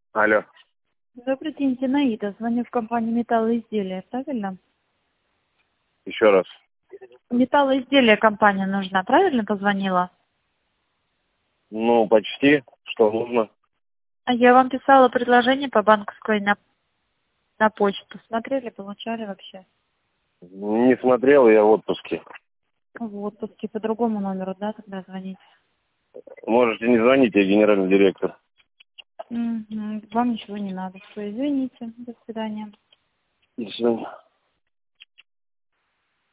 Алло. Добрый день, Зинаида. Звоню в компанию «Металлоизделия», правильно? Еще раз. «Металлоизделия» компания нужна, правильно позвонила? Ну, почти. Что нужно? А я вам писала предложение по банковской на почту. Смотрели, получали вообще? Не смотрел, я в отпуске. В отпуске по другому номеру, да, тогда звонить? Можете не звонить, я генеральный директор. Вам ничего не надо. Все, извините. До свидания. До свидания.